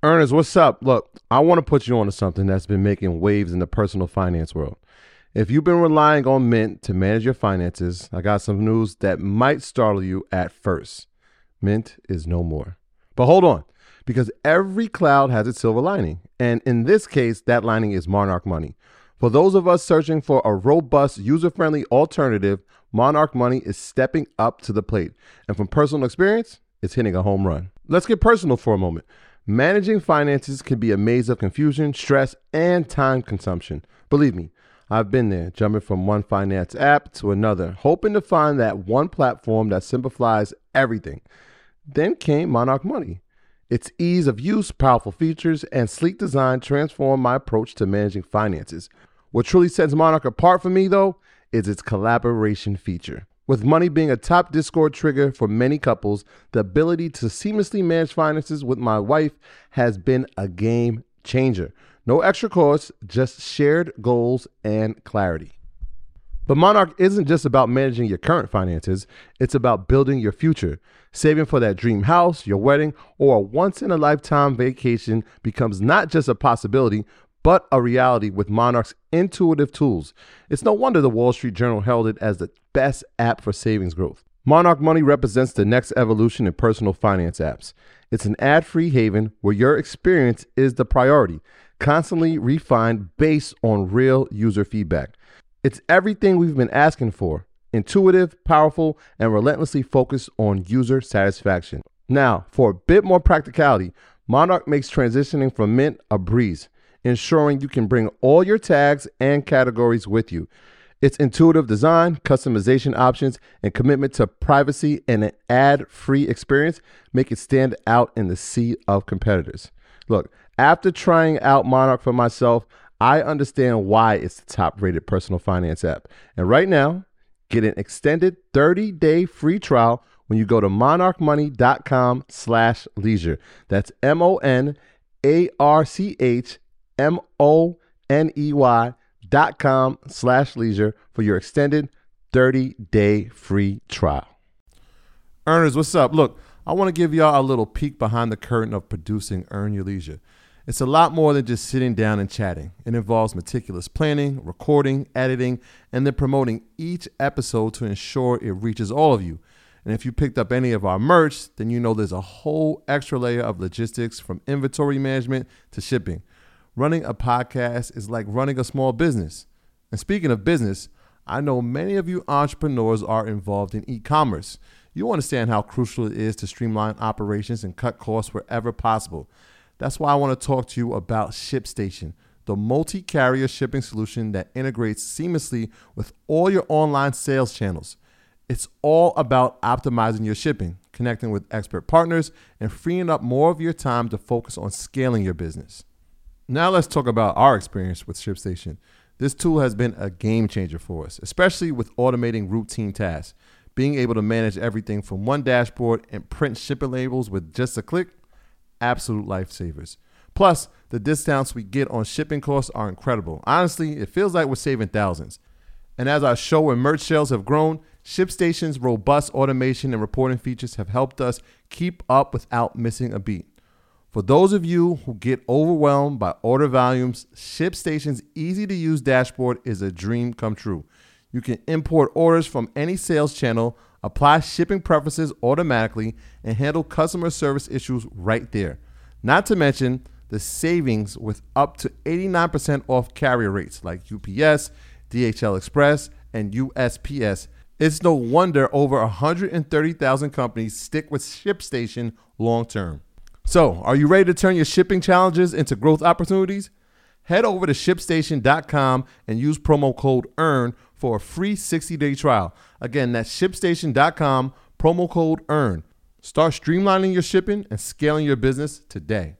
Ernest, what's up? Look, I want to put you on to something that's been making waves in the personal finance world. If you've been relying on Mint to manage your finances, I got some news that might startle you at first. Mint is no more. But hold on, because every cloud has its silver lining. And in this case, that lining is Monarch Money. For those of us searching for a robust, user-friendly alternative, Monarch Money is stepping up to the plate. And from personal experience, it's hitting a home run. Let's get personal for a moment. Managing finances can be a maze of confusion, stress, and time consumption. Believe me, I've been there, jumping from one finance app to another, hoping to find that one platform that simplifies everything. Then came Monarch Money. Its ease of use, powerful features, and sleek design transformed my approach to managing finances. What truly sets Monarch apart for me, though, is its collaboration feature. With money being a top Discord trigger for many couples, the ability to seamlessly manage finances with my wife has been a game changer. No extra costs, just shared goals and clarity. But Monarch isn't just about managing your current finances, it's about building your future. Saving for that dream house, your wedding, or a once-in-a-lifetime vacation becomes not just a possibility, but a reality with Monarch's intuitive tools. It's no wonder the Wall Street Journal held it as the best app for savings growth. Monarch Money represents the next evolution in personal finance apps. It's an ad-free haven where your experience is the priority, constantly refined based on real user feedback. It's everything we've been asking for: intuitive, powerful, and relentlessly focused on user satisfaction. Now, for a bit more practicality, Monarch makes transitioning from Mint a breeze, ensuring you can bring all your tags and categories with you. Its intuitive design, customization options, and commitment to privacy and an ad-free experience make it stand out in the sea of competitors. Look, after trying out Monarch for myself, I understand why it's the top-rated personal finance app. And right now, get an extended 30-day free trial when you go to monarchmoney.com/leisure. That's MonarchMoney.com/leisure for your extended 30-day free trial. Earners, what's up? Look, I want to give y'all a little peek behind the curtain of producing Earn Your Leisure. It's a lot more than just sitting down and chatting. It involves meticulous planning, recording, editing, and then promoting each episode to ensure it reaches all of you. And if you picked up any of our merch, then you know there's a whole extra layer of logistics, from inventory management to shipping. Running a podcast is like running a small business. And speaking of business, I know many of you entrepreneurs are involved in e-commerce. You understand how crucial it is to streamline operations and cut costs wherever possible. That's why I want to talk to you about ShipStation, the multi-carrier shipping solution that integrates seamlessly with all your online sales channels. It's all about optimizing your shipping, connecting with expert partners, and freeing up more of your time to focus on scaling your business. Now let's talk about our experience with ShipStation. This tool has been a game changer for us, especially with automating routine tasks. Being able to manage everything from one dashboard and print shipping labels with just a click, absolute lifesavers. Plus, the discounts we get on shipping costs are incredible. Honestly, it feels like we're saving thousands. And as our show and merch sales have grown, ShipStation's robust automation and reporting features have helped us keep up without missing a beat. For those of you who get overwhelmed by order volumes, ShipStation's easy-to-use dashboard is a dream come true. You can import orders from any sales channel, apply shipping preferences automatically, and handle customer service issues right there. Not to mention the savings with up to 89% off carrier rates like UPS, DHL Express, and USPS. It's no wonder over 130,000 companies stick with ShipStation long term. So, are you ready to turn your shipping challenges into growth opportunities? Head over to ShipStation.com and use promo code EARN for a free 60-day trial. Again, that's ShipStation.com, promo code EARN. Start streamlining your shipping and scaling your business today.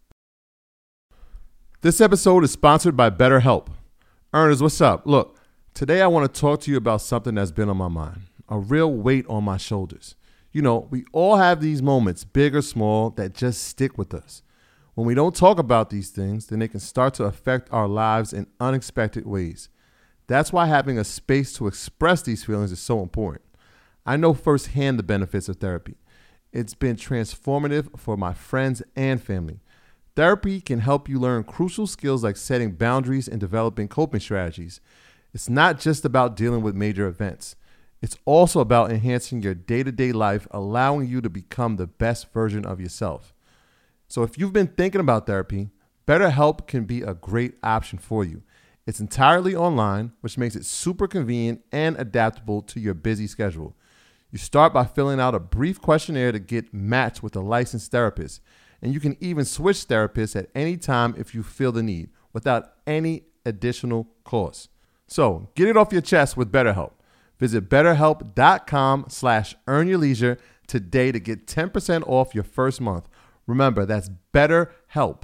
This episode is sponsored by BetterHelp. Earners, what's up? Look, today I want to talk to you about something that's been on my mind, a real weight on my shoulders. You know, we all have these moments, big or small, that just stick with us. When we don't talk about these things, then they can start to affect our lives in unexpected ways. That's why having a space to express these feelings is so important. I know firsthand the benefits of therapy. It's been transformative for my friends and family. Therapy can help you learn crucial skills like setting boundaries and developing coping strategies. It's not just about dealing with major events. It's also about enhancing your day-to-day life, allowing you to become the best version of yourself. So if you've been thinking about therapy, BetterHelp can be a great option for you. It's entirely online, which makes it super convenient and adaptable to your busy schedule. You start by filling out a brief questionnaire to get matched with a licensed therapist. And you can even switch therapists at any time if you feel the need, without any additional cost. So get it off your chest with BetterHelp. Visit BetterHelp.com/earnyourleisure today to get 10% off your first month. Remember, that's BetterHelp,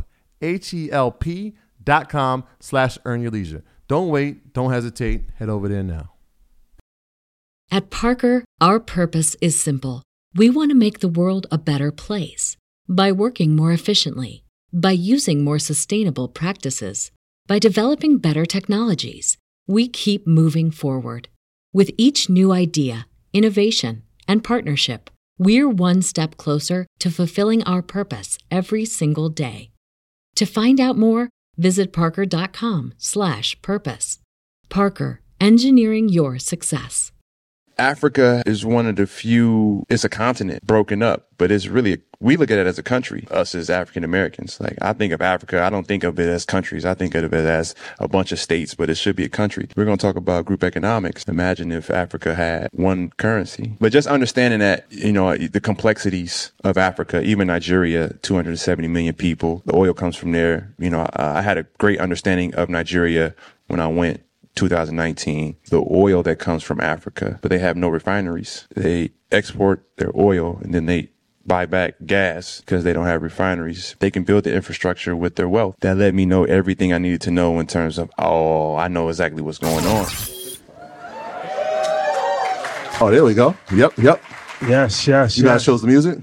HELP.com/earnyourleisure. Don't wait. Don't hesitate. Head over there now. At Parker, our purpose is simple. We want to make the world a better place. By working more efficiently, by using more sustainable practices, by developing better technologies, we keep moving forward. With each new idea, innovation, and partnership, we're one step closer to fulfilling our purpose every single day. To find out more, visit parker.com/purpose. Parker, engineering your success. Africa is one of the few, it's a continent broken up, but it's really, we look at it as a country, us as African Americans. Like, I think of Africa, I don't think of it as countries. I think of it as a bunch of states, but it should be a country. We're going to talk about group economics. Imagine if Africa had one currency. But just understanding that, the complexities of Africa, even Nigeria, 270 million people, the oil comes from there. I had a great understanding of Nigeria when I went 2019, the oil that comes from Africa, but they have no refineries. They export their oil and then they buy back gas because they don't have refineries. They can build the infrastructure with their wealth. That let me know everything I needed to know in terms of, I know exactly what's going on. Oh, there we go. Yep. Yes. You guys chose the music?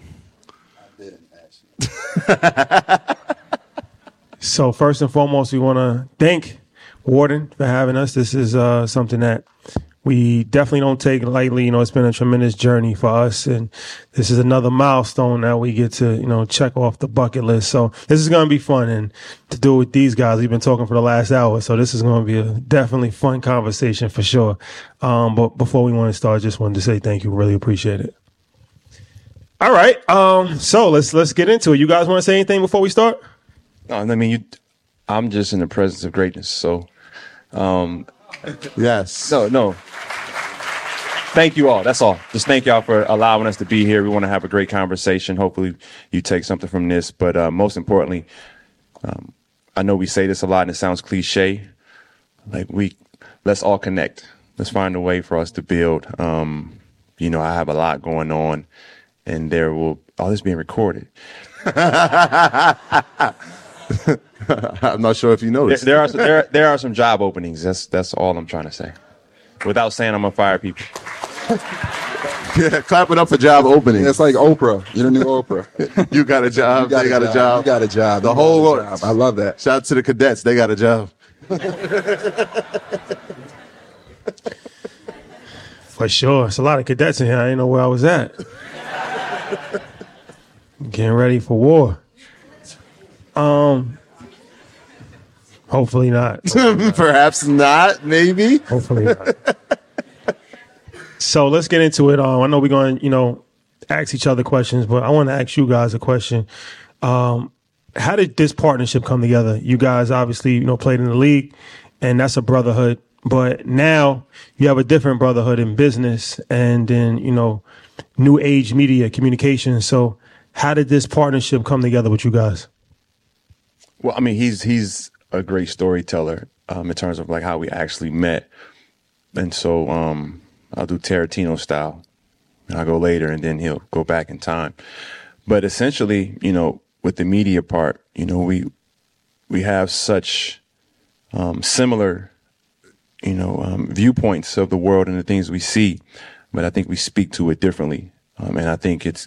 So first and foremost, we want to thank Warden for having us. This is something that we definitely don't take lightly. It's been a tremendous journey for us, and this is another milestone that we get to, check off the bucket list. So this is going to be fun, and to do it with these guys, we've been talking for the last hour, so this is going to be a definitely fun conversation for sure. But before we want to start, I just wanted to say thank you. Really appreciate it. All right. So let's get into it. You guys want to say anything before we start? No, I'm just in the presence of greatness. So, yes. No. Thank you all. That's all. Just thank y'all for allowing us to be here. We want to have a great conversation. Hopefully you take something from this. But most importantly, I know we say this a lot and it sounds cliche. Let's all connect. Let's find a way for us to build. I have a lot going on, and all this being recorded. I'm not sure if you noticed. There are some job openings. That's all I'm trying to say. Without saying I'm gonna fire people. Yeah, clap it up for job openings. It's like Oprah. You're the new Oprah. You got a job. They got a job. You got a job. The whole world. I love that. Shout out to the cadets. They got a job. For sure. It's a lot of cadets in here. I didn't know where I was at. Getting ready for war. Hopefully not. Perhaps not, maybe. Hopefully not. So let's get into it. I know we're going to, ask each other questions, but I want to ask you guys a question. How did this partnership come together? You guys obviously, played in the league, and that's a brotherhood. But now you have a different brotherhood in business and in, new age media communication. So how did this partnership come together with you guys? Well, he's a great storyteller in terms of how we actually met. And so I'll do Tarantino style. And I'll go later and then he'll go back in time. But essentially, with the media part, we have such similar, viewpoints of the world and the things we see. But I think we speak to it differently. And I think it's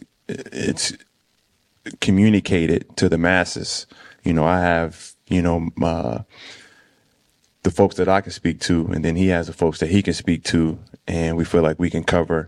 communicated to the masses. I have, the folks that I can speak to, and then he has the folks that he can speak to, and we feel like we can cover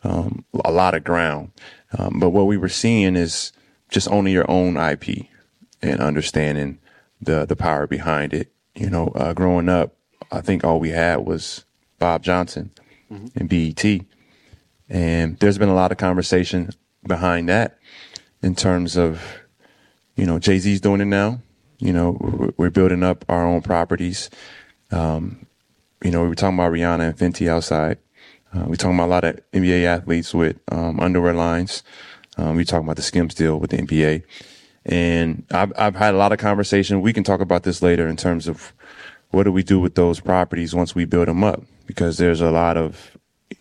a lot of ground. But what we were seeing is just owning your own IP. and understanding the power behind it. You know, growing up, I think all we had was Bob Johnson and BET. And there's been a lot of conversation behind that in terms of, you know, Jay-Z's doing it now. You know, we're building up our own properties. You know, we were talking about Rihanna and Fenty outside. We're talking about a lot of NBA athletes with underwear lines. We're talking about the Skims deal with the NBA. And I've had a lot of conversation. We can talk about this later in terms of what do we do with those properties once we build them up, because there's a lot of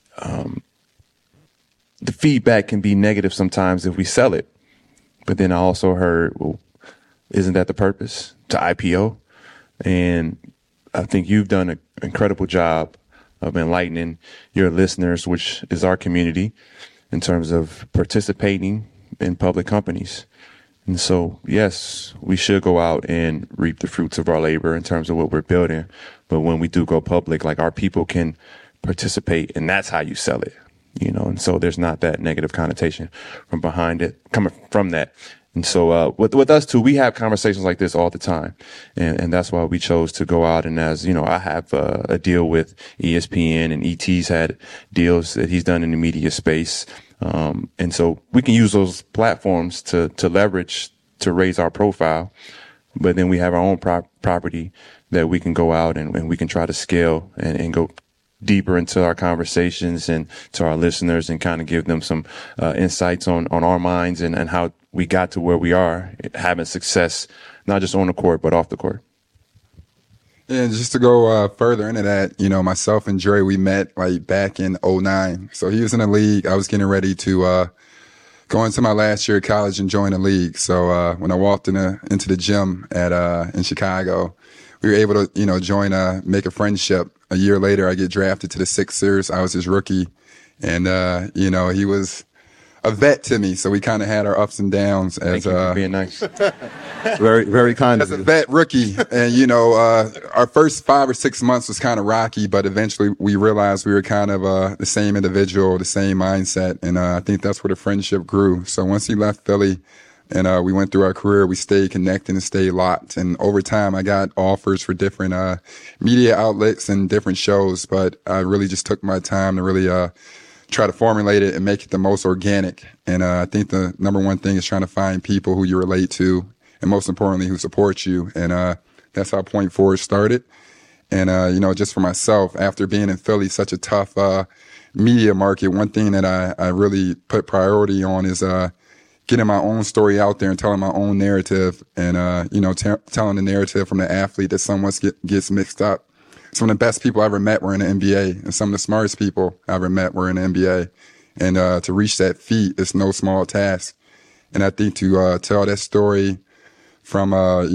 the feedback can be negative sometimes if we sell it. But then I also heard, well, isn't that the purpose, to IPO? And I think you've done an incredible job of enlightening your listeners, which is our community, in terms of participating in public companies. And so, yes, we should go out and reap the fruits of our labor in terms of what we're building. But when we do go public, like, our people can participate, and that's how you sell it, you know. And so there's not that negative connotation from behind it, coming from that. And so with us too, we have conversations like this all the time. And that's why we chose to go out. And as you know, I have a deal with ESPN, and ET's had deals that he's done in the media space. And so we can use those platforms to leverage, to raise our profile. But then we have our own property that we can go out and we can try to scale and go deeper into our conversations and to our listeners, and kind of give them some insights on our minds and how we got to where we are, having success, not just on the court, but off the court. And just to go further into that, you know, myself and Dre, we met like back in 2009. So he was in the league. I was getting ready to go into my last year of college and join the league. So when I walked into the gym in Chicago, we were able to, you know, make a friendship. A year later, I get drafted to the Sixers. I was his rookie. And, you know, he was a vet to me. So we kind of had our ups and downs as Thank you for being nice. Very, very kind as of a you. vet rookie. And, you know, our first 5 or 6 months was kind of rocky, but eventually we realized we were kind of the same individual, the same mindset. And I think that's where the friendship grew. So once he left Philly and we went through our career, we stayed connected and stayed locked. And over time, I got offers for different media outlets and different shows, but I really just took my time to really try to formulate it and make it the most organic. And I think the number one thing is trying to find people who you relate to, and most importantly, who support you. And that's how Point Forward started. And, you know, just for myself, after being in Philly, such a tough media market, one thing that I really put priority on is getting my own story out there and telling my own narrative, and, you know, telling the narrative from the athlete that someone gets mixed up. Some of the best people I ever met were in the NBA, and some of the smartest people I ever met were in the NBA. And to reach that feat is no small task. And I think to tell that story from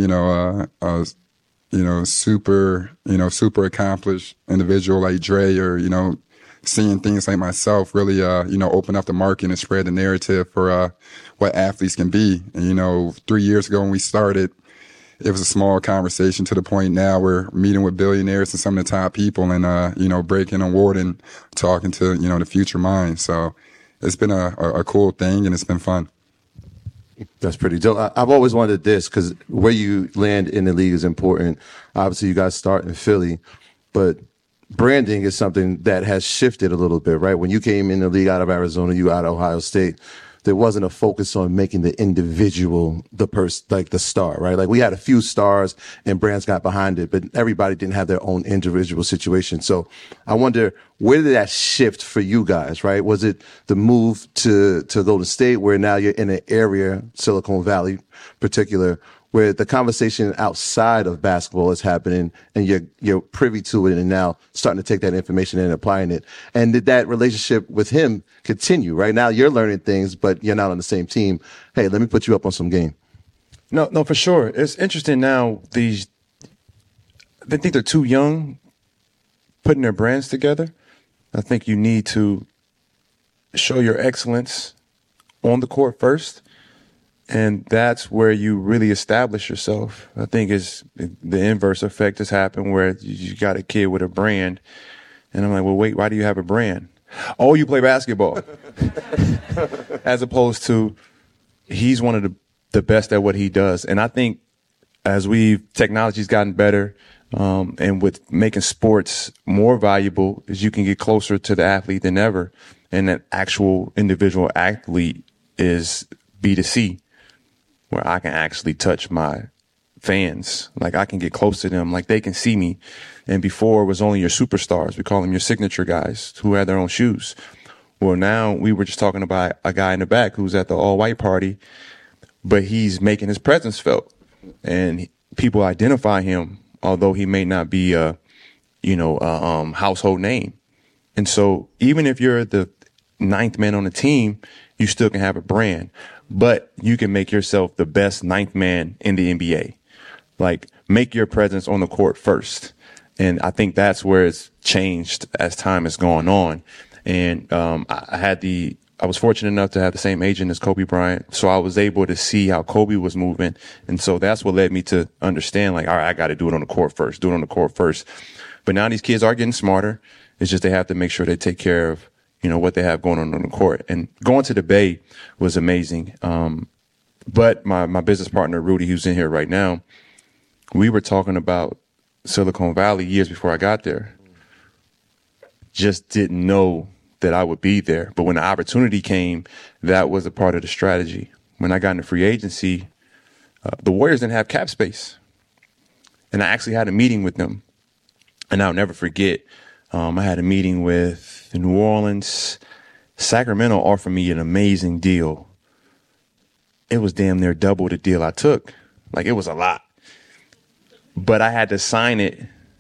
super accomplished individual like Dre, or, you know, seeing things like myself really, you know, open up the market and spread the narrative for what athletes can be. And, you know, 3 years ago when we started, it was a small conversation to the point now we're meeting with billionaires and some of the top people, and, you know, breaking an award and talking to, you know, the future minds. So it's been a cool thing, and it's been fun. That's pretty dope. I've always wanted this, because where you land in the league is important. Obviously, you guys start in Philly, but branding is something that has shifted a little bit, right? When you came in the league out of Arizona, you out of Ohio State, there wasn't a focus on making the individual like the star, right? Like, we had a few stars and brands got behind it, but everybody didn't have their own individual situation. So I wonder, where did that shift for you guys, right? Was it the move to Golden State, where now you're in an area, Silicon Valley particular, where the conversation outside of basketball is happening, and you're privy to it, and now starting to take that information and applying it? And did that relationship with him continue? Right now, you're learning things, but you're not on the same team. Hey, let me put you up on some game. No, for sure. It's interesting now. They think they're too young putting their brands together. I think you need to show your excellence on the court first. And that's where you really establish yourself. I think is the inverse effect has happened, where you got a kid with a brand, and I'm like, well, wait, why do you have a brand? Oh, you play basketball. As opposed to, he's one of the best at what he does. And I think as technology's gotten better, and with making sports more valuable, is you can get closer to the athlete than ever. And that actual individual athlete is B2C, where I can actually touch my fans. Like I can get close to them, like they can see me. And before it was only your superstars. We call them your signature guys who had their own shoes. Well, now we were just talking about a guy in the back who's at the all-white party, but he's making his presence felt. And people identify him, although he may not be a household name. And so even if you're the ninth man on the team, you still can have a brand, but you can make yourself the best ninth man in the NBA. Like make your presence on the court first. And I think that's where it's changed as time has gone on. And I was fortunate enough to have the same agent as Kobe Bryant. So I was able to see how Kobe was moving. And so that's what led me to understand, like, all right, I got to do it on the court first. But now these kids are getting smarter. It's just they have to make sure they take care of, what they have going on the court. And going to the Bay was amazing. But my business partner, Rudy, who's in here right now, we were talking about Silicon Valley years before I got there. Just didn't know that I would be there. But when the opportunity came, that was a part of the strategy. When I got into free agency, the Warriors didn't have cap space. And I actually had a meeting with them. And I'll never forget, I had a meeting with New Orleans. Sacramento offered me an amazing deal. It was damn near double the deal I took. Like, it was a lot. But I had to sign it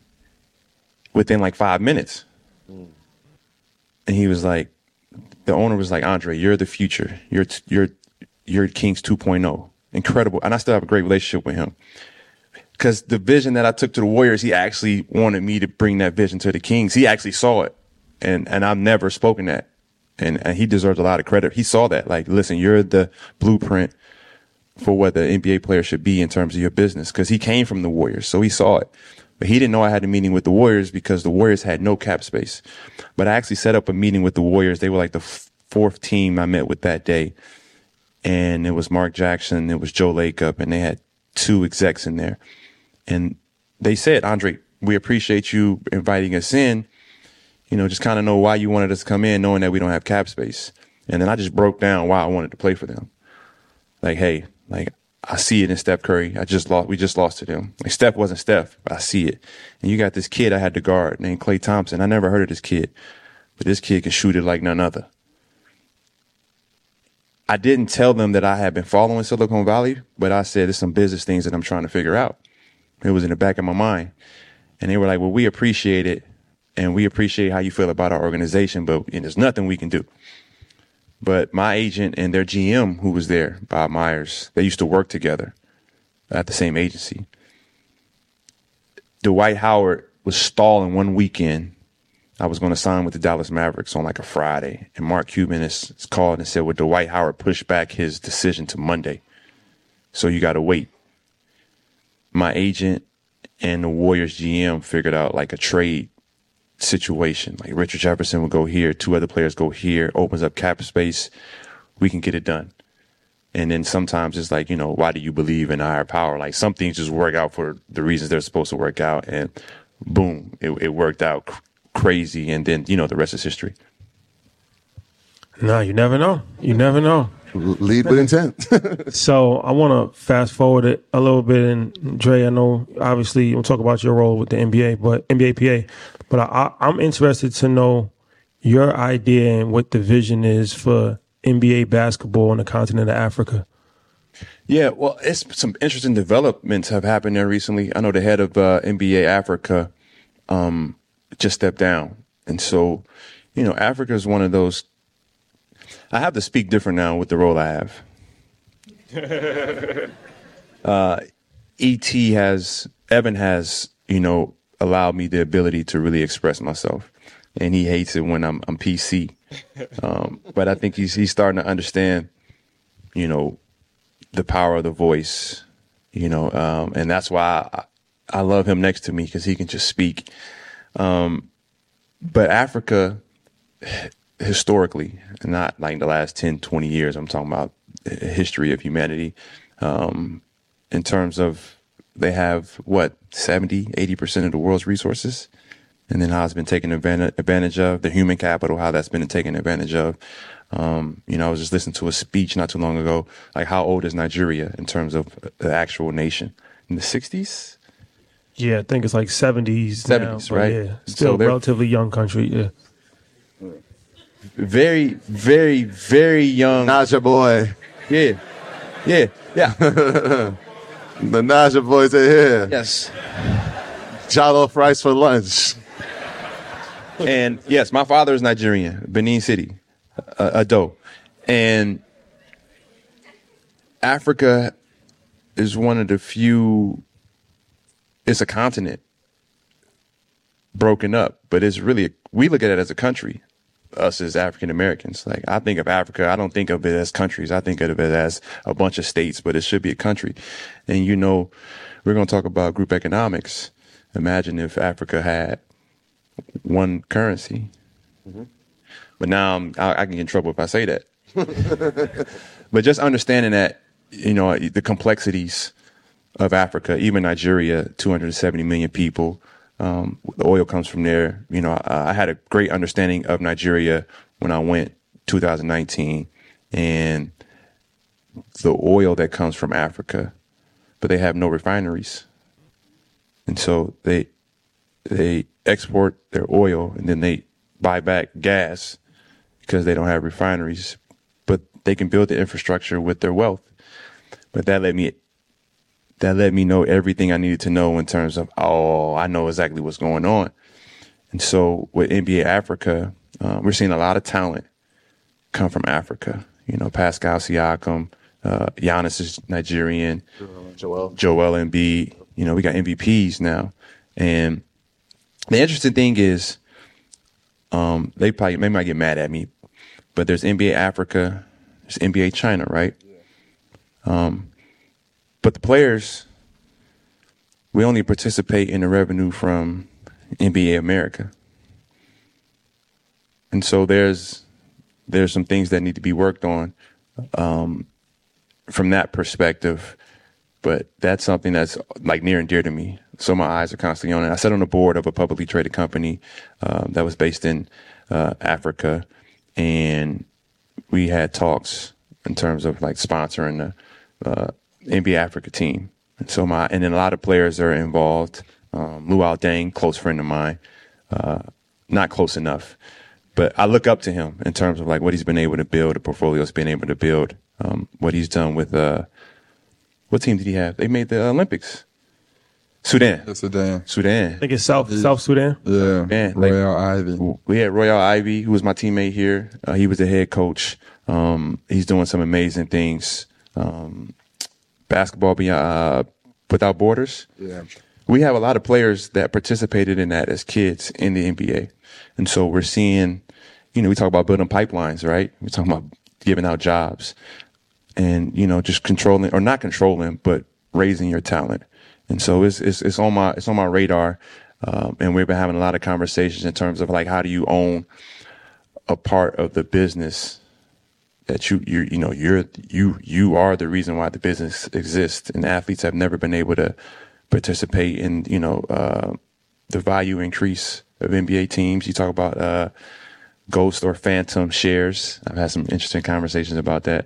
within like 5 minutes. And he was like, the owner was like, Andre, you're the future. You're Kings 2.0. Incredible. And I still have a great relationship with him. Because the vision that I took to the Warriors, he actually wanted me to bring that vision to the Kings. He actually saw it. And I've never spoken that. And he deserves a lot of credit. He saw that. Like, listen, you're the blueprint for what the NBA player should be in terms of your business. Because he came from the Warriors, so he saw it. But he didn't know I had a meeting with the Warriors because the Warriors had no cap space. But I actually set up a meeting with the Warriors. They were like the fourth team I met with that day. And it was Mark Jackson, it was Joe Lacob, and they had 2 execs in there. And they said, Andre, we appreciate you inviting us in. Just kind of know why you wanted us to come in, knowing that we don't have cap space. And then I just broke down why I wanted to play for them. Like, hey, like, I see it in Steph Curry. We just lost to them. Like, Steph wasn't Steph, but I see it. And you got this kid I had to guard named Klay Thompson. I never heard of this kid, but this kid can shoot it like none other. I didn't tell them that I had been following Silicon Valley, but I said there's some business things that I'm trying to figure out. It was in the back of my mind. And they were like, well, we appreciate it, and we appreciate how you feel about our organization, but there's nothing we can do. But my agent and their GM, who was there, Bob Myers, they used to work together at the same agency. Dwight Howard was stalling one weekend. I was going to sign with the Dallas Mavericks on like a Friday. And Mark Cuban is called and said, well, Dwight Howard pushed back his decision to Monday. So you got to wait. My agent and the Warriors GM figured out like a trade situation. Like Richard Jefferson would go here, 2 other players go here, opens up cap space. We can get it done. And then sometimes it's like, why do you believe in higher power? Like some things just work out for the reasons they're supposed to work out. And boom, it worked out crazy. And then, the rest is history. No, you never know. You never know. Lead with intent. So I want to fast forward it a little bit. And Dre, I know obviously we'll talk about your role with the NBA, but NBA PA. But I'm interested to know your idea and what the vision is for NBA basketball on the continent of Africa. Yeah, well, it's some interesting developments have happened there recently. I know the head of NBA Africa just stepped down. And so, Africa is one of those. I have to speak different now with the role I have. Evan has, allowed me the ability to really express myself. And he hates it when I'm PC. But I think he's starting to understand, the power of the voice, and that's why I love him next to me because he can just speak. But Africa, historically, not like the last 10, 20 years, I'm talking about the history of humanity. in terms of they have, 70-80% of the world's resources. And then how it's been taken advantage of, the human capital, how that's been taken advantage of. I was just listening to a speech not too long ago, like how old is Nigeria in terms of the actual nation? In the 60s? Yeah, I think it's like 70s. 70s, now, right? Yeah, still So a relatively young country. Yeah. Very, very, very young. Naja boy. Yeah. The Naja boys are here. Yes. Jollof rice for lunch. And yes, my father is Nigerian, Benin City, Ado. And Africa is one of the few, it's a continent broken up, but it's really, we look at it as a country, us as African Americans. Like, I think of Africa, I don't think of it as countries. I think of it as a bunch of states, but it should be a country. And we're going to talk about group economics. Imagine if Africa had one currency. Mm-hmm. But now I can get in trouble if I say that. But just understanding that, the complexities of Africa, even Nigeria, 270 million people, the oil comes from there. I had a great understanding of Nigeria when I went 2019 and the oil that comes from Africa, but they have no refineries. And so they export their oil and then they buy back gas because they don't have refineries, but they can build the infrastructure with their wealth. But that let me know everything I needed to know in terms of, I know exactly what's going on. And so with NBA Africa, we're seeing a lot of talent come from Africa. Pascal Siakam, Giannis is Nigerian, Joel Embiid. We got MVPs now. And the interesting thing is, they might get mad at me, but there's NBA Africa, there's NBA China, right? But the players, we only participate in the revenue from NBA America. And so there's some things that need to be worked on from that perspective. But that's something that's like near and dear to me. So my eyes are constantly on it. I sat on the board of a publicly traded company that was based in Africa, and we had talks in terms of like sponsoring the NBA Africa team. And so and then a lot of players are involved. Luol Deng, close friend of mine, not close enough, but I look up to him in terms of like what he's been able to build, the portfolio he's been able to build, what he's done with. What team did he have? They made the Olympics. Sudan. Yeah, Sudan. I think it's South Sudan. Yeah. Man, Royal Ivy. We had Royal Ivy, who was my teammate here. He was the head coach. He's doing some amazing things. Basketball Without Borders. Yeah. We have a lot of players that participated in that as kids in the NBA. And so we're seeing, we talk about building pipelines, right? We're talking about giving out jobs. And, just controlling or not controlling, but raising your talent. And so it's on my radar. And we've been having a lot of conversations in terms of like, how do you own a part of the business that you are the reason why the business exists, and athletes have never been able to participate in, the value increase of NBA teams. You talk about, ghost or phantom shares. I've had some interesting conversations about that.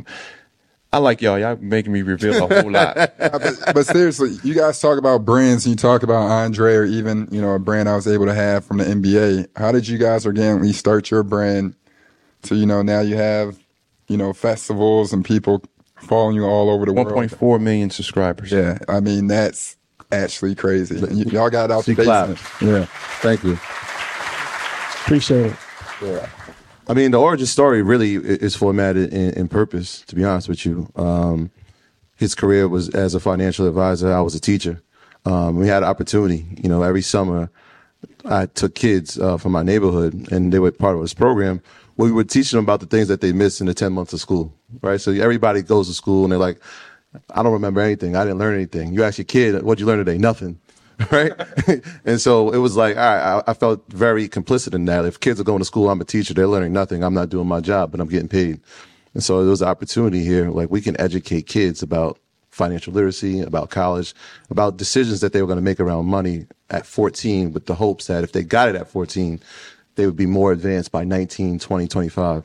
I like y'all. Y'all making me reveal a whole lot. But seriously, you guys talk about brands and you talk about Andre or even, a brand I was able to have from the NBA. How did you guys organically start your brand to, now you have, festivals and people following you all over the world? 1.4 million subscribers. Yeah. I mean, that's actually crazy. Y'all got out the basement. Yeah. Thank you. Appreciate it. Yeah. I mean, the origin story really is formatted in purpose, to be honest with you. His career was as a financial advisor. I was a teacher. We had an opportunity, every summer I took kids from my neighborhood and they were part of this program where we would teach them about the things that they missed in the 10 months of school, right? So everybody goes to school and they're like, I don't remember anything. I didn't learn anything. You ask your kid, what'd you learn today? Nothing. Right. And so it was like, all right, I felt very complicit in that. If kids are going to school, I'm a teacher, they're learning nothing. I'm not doing my job, but I'm getting paid. And so there was an opportunity here, like we can educate kids about financial literacy, about college, about decisions that they were going to make around money at 14, with the hopes that if they got it at 14, they would be more advanced by 19, 20, 25.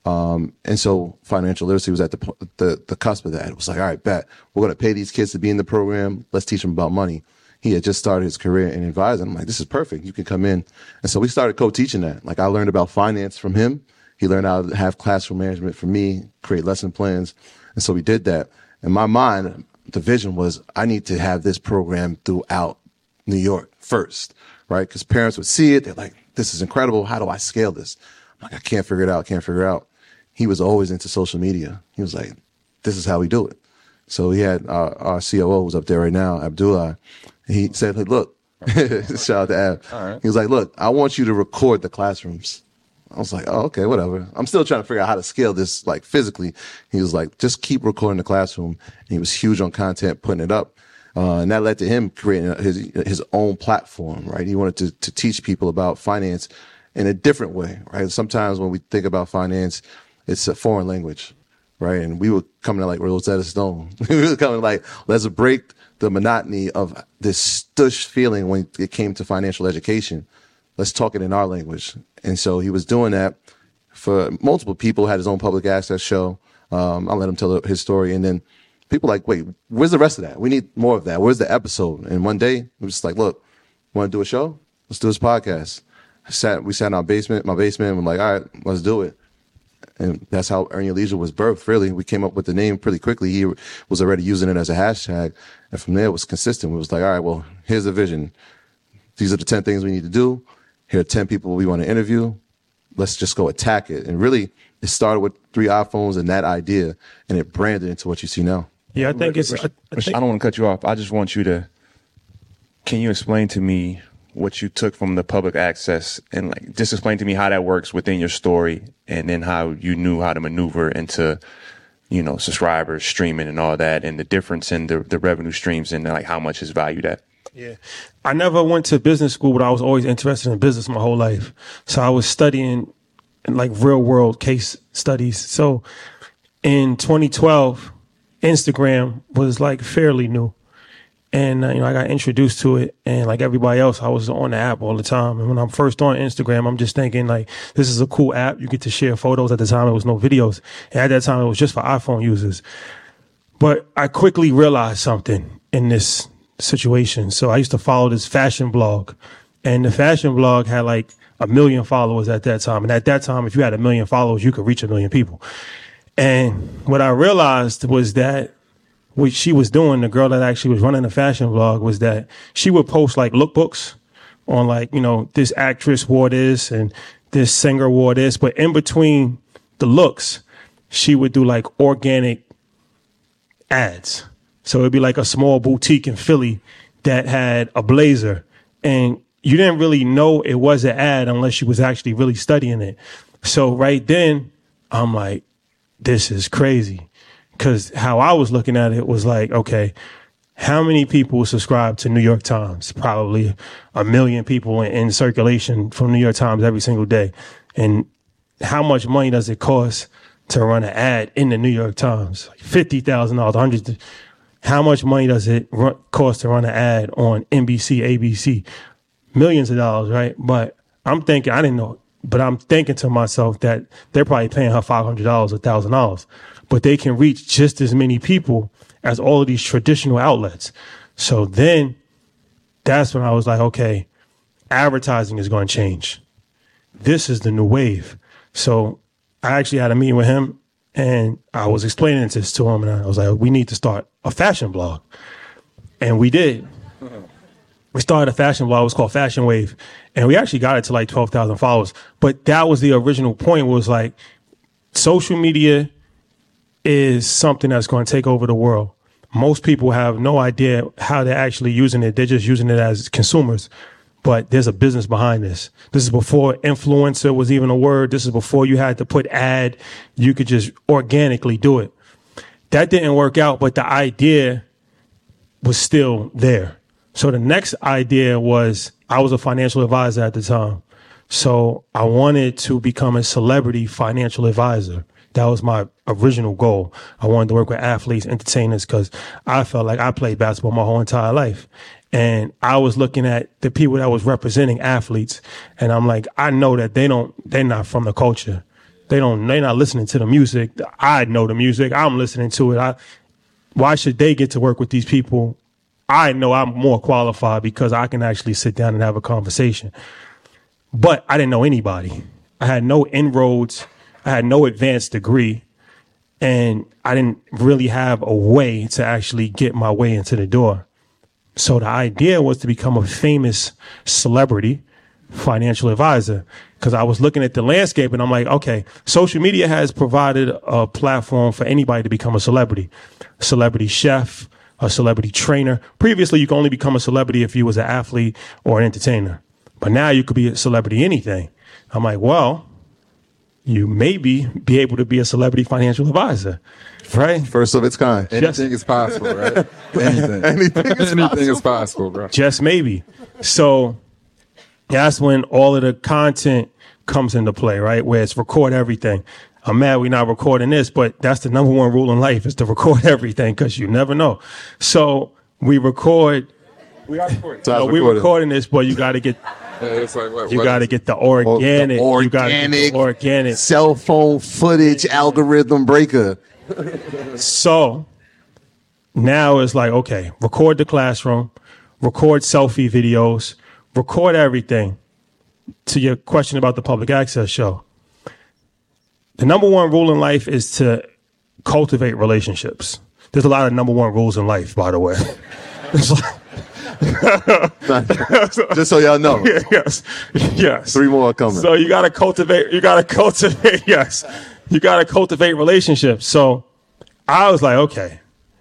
And so financial literacy was at the cusp of that. It was like, all right, bet, we're going to pay these kids to be in the program. Let's teach them about money. He had just started his career in advising. I'm like, this is perfect. You can come in. And so we started co-teaching that. Like I learned about finance from him. He learned how to have classroom management from me, create lesson plans. And so we did that. In my mind, the vision was I need to have this program throughout New York first, right? Because parents would see it. They're like, this is incredible. How do I scale this? I'm like, I can't figure it out. He was always into social media. He was like, this is how we do it. So he had our COO who's up there right now, Abdullah. He said, hey, look, shout out to Ab. All right. He was like, look, I want you to record the classrooms. I was like, oh, okay, whatever. I'm still trying to figure out how to scale this, like physically. He was like, just keep recording the classroom. And he was huge on content, putting it up. And that led to him creating his own platform, right? He wanted to teach people about finance in a different way, right? Sometimes when we think about finance, it's a foreign language, right? And we were coming to like Rosetta Stone. We were coming like, let's break the monotony of this stush feeling when it came to financial education. Let's talk it in our language. And so he was doing that for multiple people, had his own public access show. I'll let him tell his story. And then people like, wait, where's the rest of that? We need more of that. Where's the episode? And one day we was just like, look, want to do a show? Let's do this podcast. We sat in my basement. We're like, all right, let's do it. And that's how Earn Your Leisure was birthed, really. We came up with the name pretty quickly. He was already using it as a hashtag. And from there, it was consistent. We was like, all right, well, here's the vision. These are the 10 things we need to do. Here are 10 people we want to interview. Let's just go attack it. And really, it started with 3 iPhones and that idea, and it branded into what you see now. Yeah, I think it's... I don't want to cut you off. I just want you to... Can you explain to me what you took from the public access and like just explain to me how that works within your story and then how you knew how to maneuver into, you know, subscribers, streaming and all that and the difference in the revenue streams and like how much is valued at? Yeah. I never went to business school, but I was always interested in business my whole life. So I was studying like real world case studies. So in 2012, Instagram was like fairly new. And, I got introduced to it. And like everybody else, I was on the app all the time. And when I'm first on Instagram, I'm just thinking like, this is a cool app. You get to share photos. At the time, there was no videos. And at that time, it was just for iPhone users. But I quickly realized something in this situation. So I used to follow this fashion blog. And the fashion blog had like 1 million followers at that time. And at that time, if you had 1 million followers, you could reach 1 million people. And what I realized was that what she was doing, the girl that actually was running the fashion blog, was that she would post like lookbooks on like, this actress wore this and this singer wore this. But in between the looks, she would do like organic ads. So it'd be like a small boutique in Philly that had a blazer. And you didn't really know it was an ad unless you was actually really studying it. So right then, I'm like, this is crazy. Because how I was looking at it was like, okay, how many people subscribe to New York Times? Probably 1 million people in circulation from New York Times every single day. And how much money does it cost to run an ad in the New York Times? Like $50,000, hundreds. How much money does it cost to run an ad on NBC, ABC? Millions of dollars, right? But I'm thinking, I didn't know, but I'm thinking to myself that they're probably paying her $500 or $1,000. But they can reach just as many people as all of these traditional outlets. So then that's when I was like, okay, advertising is going to change. This is the new wave. So I actually had a meeting with him and I was explaining this to him. And I was like, we need to start a fashion blog. And we did. We started a fashion blog. It was called Fashion Wave. And we actually got it to like 12,000 followers. But that was the original point, was like social media is something that's going to take over the world. Most people have no idea how they're actually using it. They're just using it as consumers. But there's a business behind this. This is before influencer was even a word. This is before you had to put ad. You could just organically do it. That didn't work out, but the idea was still there. So the next idea was, I was a financial advisor at the time. So I wanted to become a celebrity financial advisor. That was my original goal. I wanted to work with athletes, entertainers, because I felt like I played basketball my whole entire life. And I was looking at the people that was representing athletes, and I'm like, I know that they're not from the culture. They're not listening to the music. I know the music. I'm listening to it. Why should they get to work with these people? I know I'm more qualified because I can actually sit down and have a conversation. But I didn't know anybody. I had no inroads. I had no advanced degree. And I didn't really have a way to actually get my way into the door. So the idea was to become a famous celebrity financial advisor, because I was looking at the landscape and I'm like, okay, social media has provided a platform for anybody to become a celebrity chef, a celebrity trainer. Previously, you could only become a celebrity if you was an athlete or an entertainer. But now you could be a celebrity anything. I'm like, well, you maybe be able to be a celebrity financial advisor, right? First of its kind. Anything is possible, right? Anything. Anything is possible, bro. Just maybe. So that's when all of the content comes into play, right? Where it's record everything. I'm mad we're not recording this, but that's the number one rule in life, is to record everything, because you never know. So we record. We are recording. So we're recording this, but you got to get. It's like, what, you got to get the organic. You got to get the organic cell phone footage algorithm breaker. So now it's like, okay, record the classroom, record selfie videos, record everything. To your question about the public access show, the number one rule in life is to cultivate relationships. There's a lot of number one rules in life, by the way. Just so y'all know. Yes. 3 more are coming. So you got to cultivate, yes. You got to cultivate relationships. So I was like, okay.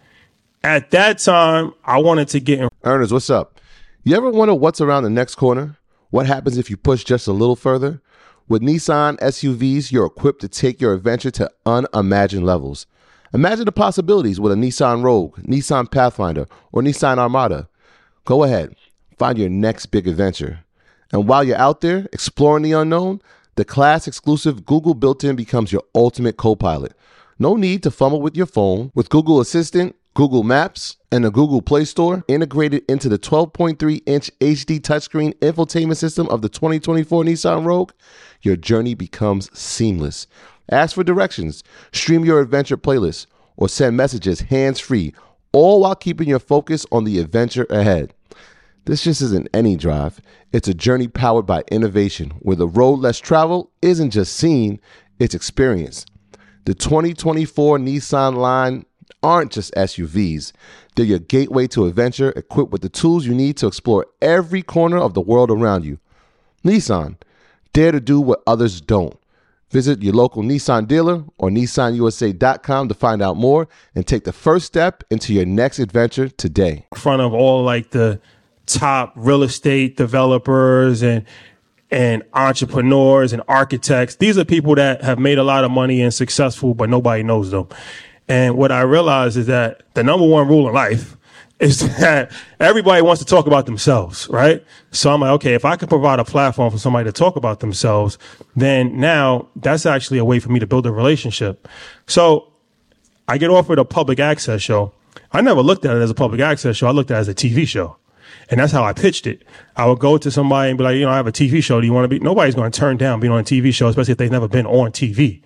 At that time, I wanted to get in. Earners, what's up? You ever wonder what's around the next corner? What happens if you push just a little further? With Nissan SUVs, you're equipped to take your adventure to unimagined levels. Imagine the possibilities with a Nissan Rogue, Nissan Pathfinder, or Nissan Armada. Go ahead, find your next big adventure. And while you're out there exploring the unknown, the class-exclusive Google built-in becomes your ultimate co-pilot. No need to fumble with your phone. With Google Assistant, Google Maps, and the Google Play Store integrated into the 12.3-inch HD touchscreen infotainment system of the 2024 Nissan Rogue, your journey becomes seamless. Ask for directions, stream your adventure playlist, or send messages hands-free, all while keeping your focus on the adventure ahead. This just isn't any drive. It's a journey powered by innovation, where the road less traveled isn't just seen, it's experienced. The 2024 Nissan line aren't just SUVs. They're your gateway to adventure, equipped with the tools you need to explore every corner of the world around you. Nissan, dare to do what others don't. Visit your local Nissan dealer or nissanusa.com to find out more and take the first step into your next adventure today. In front of all like the top real estate developers and entrepreneurs and architects. These are people that have made a lot of money and successful, but nobody knows them. And what I realized is that the number one rule in life is that everybody wants to talk about themselves, right? So I'm like, okay, if I could provide a platform for somebody to talk about themselves, then now that's actually a way for me to build a relationship. So I get offered a public access show. I never looked at it as a public access show. I looked at it as a TV show. And that's how I pitched it. I would go to somebody and be like, I have a TV show. Do you want to be? Nobody's going to turn down being on a TV show, especially if they've never been on TV.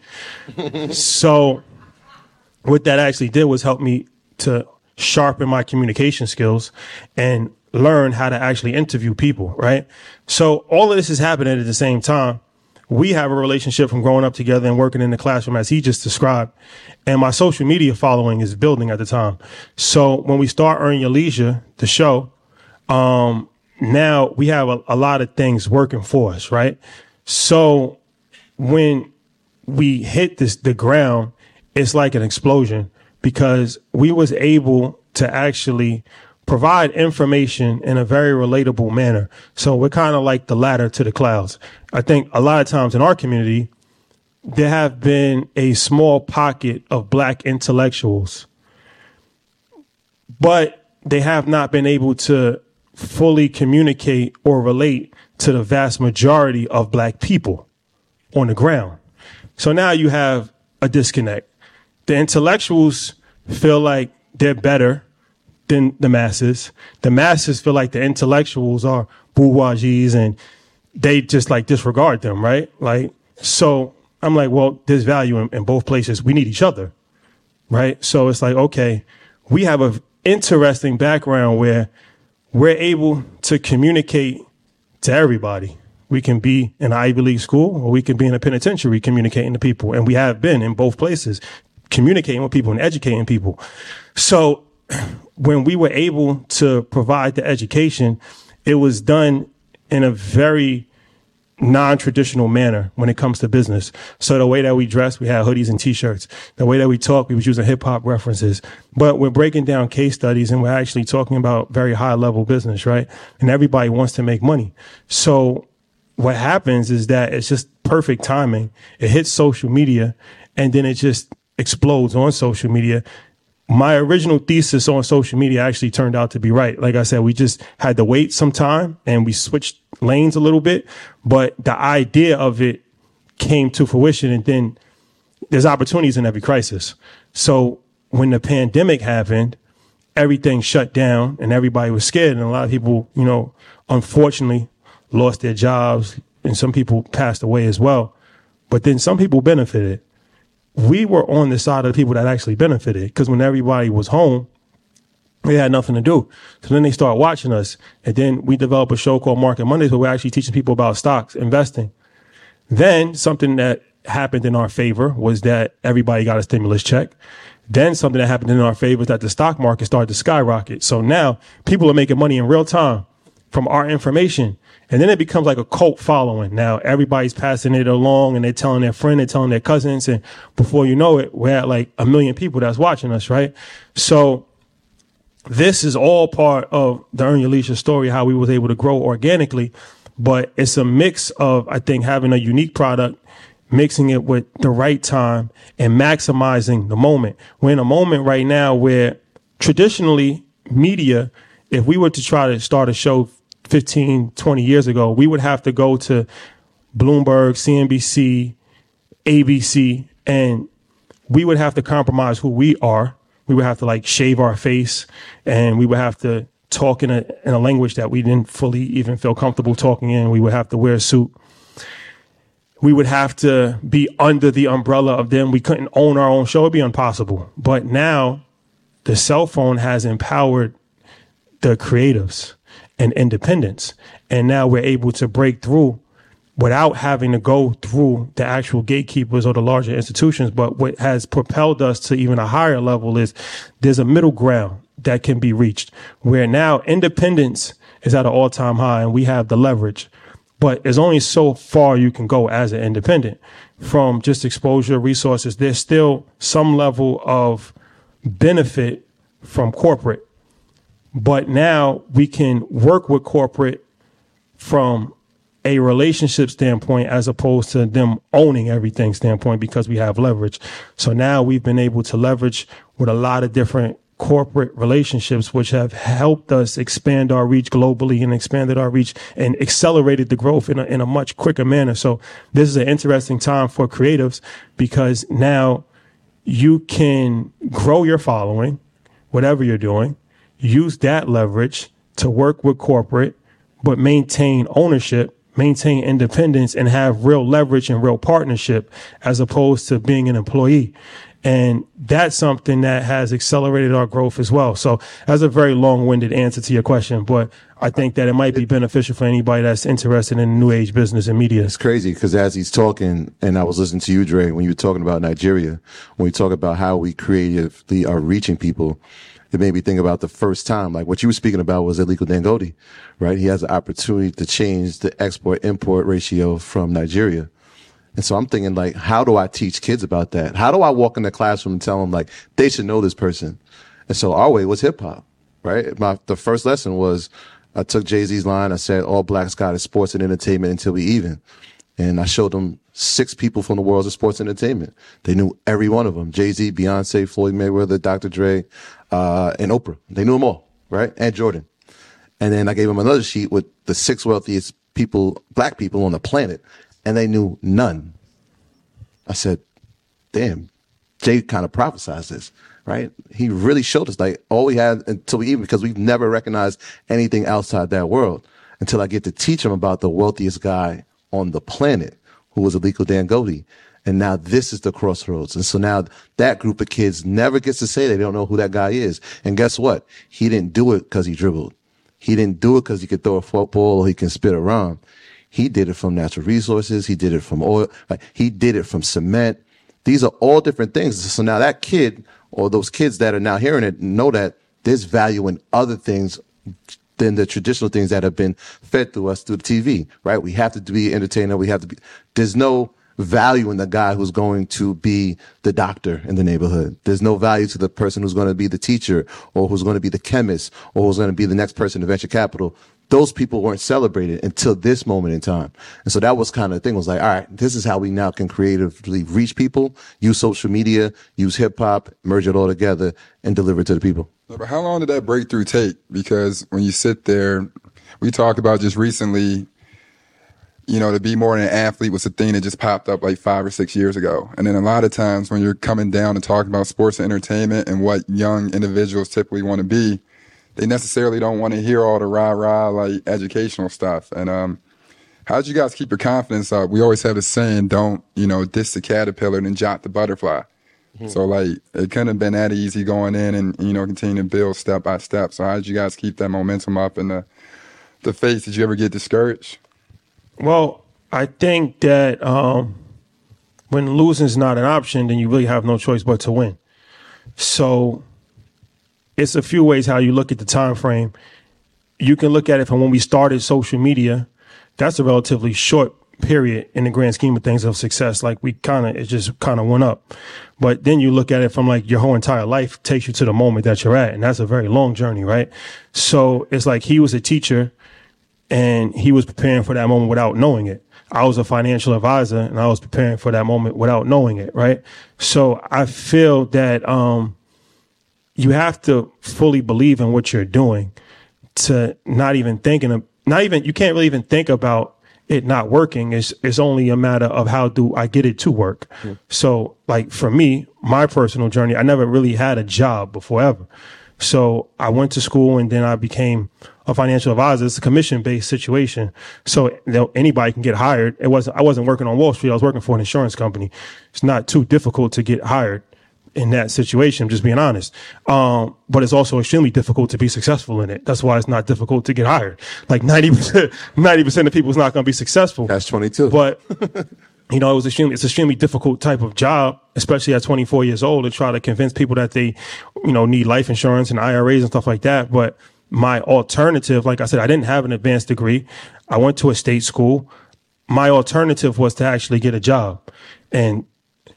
So what that actually did was help me to sharpen my communication skills and learn how to actually interview people, right? So all of this is happening at the same time. We have a relationship from growing up together and working in the classroom, as he just described. And my social media following is building at the time. So when we start Earn Your Leisure, the show, now we have a lot of things working for us, right? So when we hit the ground, it's like an explosion, because we was able to actually provide information in a very relatable manner. So we're kind of like the ladder to the clouds. I think a lot of times in our community, there have been a small pocket of black intellectuals, but they have not been able to fully communicate or relate to the vast majority of black people on the ground. So now you have a disconnect. The intellectuals feel like they're better than the masses. The masses feel like the intellectuals are bourgeoisies and they just like disregard them, right? Like, so I'm like, well, there's value in both places. We need each other, right? So it's like, okay, we have an interesting background where we're able to communicate to everybody. We can be in an Ivy League school or we can be in a penitentiary communicating to people. And we have been in both places, communicating with people and educating people. So when we were able to provide the education, it was done in a very non-traditional manner when it comes to business. So the way that we dress, we had hoodies and t-shirts. The way that we talk, we was using hip hop references, but we're breaking down case studies and we're actually talking about very high level business, right? And everybody wants to make money. So what happens is that it's just perfect timing. It hits social media and then it just explodes on social media. My original thesis on social media actually turned out to be right. Like I said, we just had to wait some time and we switched lanes a little bit, but the idea of it came to fruition. And then there's opportunities in every crisis. So when the pandemic happened, everything shut down and everybody was scared. And a lot of people, you know, unfortunately lost their jobs and some people passed away as well. But then some people benefited. We were on the side of the people that actually benefited because when everybody was home, they had nothing to do. So then they started watching us. And then we developed a show called Market Mondays where we're actually teaching people about stocks, investing. Then something that happened in our favor was that everybody got a stimulus check. Then something that happened in our favor is that the stock market started to skyrocket. So now people are making money in real time from our information. And then it becomes like a cult following. Now everybody's passing it along and they're telling their friend, they're telling their cousins. And before you know it, we're at like 1 million people that's watching us, right? So this is all part of the Earn Your Leisure story, how we was able to grow organically. But it's a mix of, I think, having a unique product, mixing it with the right time and maximizing the moment. We're in a moment right now where traditionally media, if we were to try to start a show 15, 20 years ago, we would have to go to Bloomberg, CNBC, ABC, and we would have to compromise who we are. We would have to like shave our face and we would have to talk in a language that we didn't fully even feel comfortable talking in. We would have to wear a suit. We would have to be under the umbrella of them. We couldn't own our own show. It'd be impossible. But now the cell phone has empowered the creatives and independence. And now we're able to break through without having to go through the actual gatekeepers or the larger institutions. But what has propelled us to even a higher level is there's a middle ground that can be reached where now independence is at an all-time high and we have the leverage. But there's only so far you can go as an independent from just exposure resources. There's still some level of benefit from corporate. But now we can work with corporate from a relationship standpoint as opposed to them owning everything standpoint because we have leverage. So now we've been able to leverage with a lot of different corporate relationships, which have helped us expand our reach globally and expanded our reach and accelerated the growth in a much quicker manner. So this is an interesting time for creatives because now you can grow your following, whatever you're doing. Use that leverage to work with corporate, but maintain ownership, maintain independence, and have real leverage and real partnership as opposed to being an employee. And that's something that has accelerated our growth as well. So that's a very long-winded answer to your question, but I think that it might be beneficial for anybody that's interested in new age business and media. It's crazy because as he's talking, and I was listening to you, Dre, when you were talking about Nigeria, when we talk about how we creatively are reaching people, it made me think about the first time, like what you were speaking about was Aliko Dangote, right? He has the opportunity to change the export-import ratio from Nigeria. And so I'm thinking, like, how do I teach kids about that? How do I walk in the classroom and tell them, like, they should know this person? And so our way was hip-hop, right? The first lesson was I took Jay-Z's line. I said, all blacks got is sports and entertainment until we even. And I showed them 6 people from the world of sports and entertainment. They knew every one of them. Jay-Z, Beyonce, Floyd Mayweather, Dr. Dre, and Oprah. They knew them all, right? And Jordan. And then I gave them another sheet with the 6 wealthiest people, black people on the planet, and they knew none. I said, damn, Jay kind of prophesized this, right? He really showed us like all we had until because we've never recognized anything outside that world until I get to teach him about the wealthiest guy on the planet, who was Aliko Dangote. And now this is the crossroads. And so now that group of kids never gets to say they don't know who that guy is. And guess what? He didn't do it because he dribbled. He didn't do it because he could throw a football or he can spit around. He did it from natural resources. He did it from oil. He did it from cement. These are all different things. So now that kid or those kids that are now hearing it know that there's value in other things than the traditional things that have been fed to us through the TV, right? We have to be entertainer. There's no value in the guy who's going to be the doctor in the neighborhood. There's no value to the person who's going to be the teacher or who's going to be the chemist or who's going to be the next person in venture capital. Those people weren't celebrated until this moment in time. And so that was kind of the thing, was like, all right, this is how we now can creatively reach people, use social media, use hip hop, merge it all together and deliver it to the people. But how long did that breakthrough take? Because when you sit there, we talked about just recently, you know, to be more than an athlete was a thing that just popped up like 5 or 6 years ago. And then a lot of times when you're coming down and talking about sports and entertainment and what young individuals typically want to be, they necessarily don't want to hear all the rah-rah, like educational stuff. And how did you guys keep your confidence up? We always have a saying, don't, you know, diss the caterpillar and jot the butterfly. Mm-hmm. So like it couldn't have been that easy going in and, you know, continue to build step by step. So how did you guys keep that momentum up and the faith? Did you ever get discouraged? Well, I think that when losing is not an option, then you really have no choice but to win. So it's a few ways how you look at the time frame. You can look at it from when we started social media. That's a relatively short period in the grand scheme of things of success. Like it just kind of went up. But then you look at it from like your whole entire life takes you to the moment that you're at. And that's a very long journey, right? So it's like he was a teacher and he was preparing for that moment without knowing it. I was a financial advisor and I was preparing for that moment without knowing it, right? So I feel that you have to fully believe in what you're doing to you can't really even think about it not working. It's only a matter of how do I get it to work. Yeah. So like for me, my personal journey, I never really had a job before ever. So I went to school and then I became a financial advisor. It's a commission-based situation. So anybody can get hired. I wasn't working on Wall Street. I was working for an insurance company. It's not too difficult to get hired in that situation, just being honest. But it's also extremely difficult to be successful in it. That's why it's not difficult to get hired. Like 90% of people is not going to be successful. That's 22. But you know, it's extremely difficult type of job, especially at 24 years old, to try to convince people that they, you know, need life insurance and IRAs and stuff like that. But my alternative, like I said, I didn't have an advanced degree. I went to a state school. My alternative was to actually get a job. And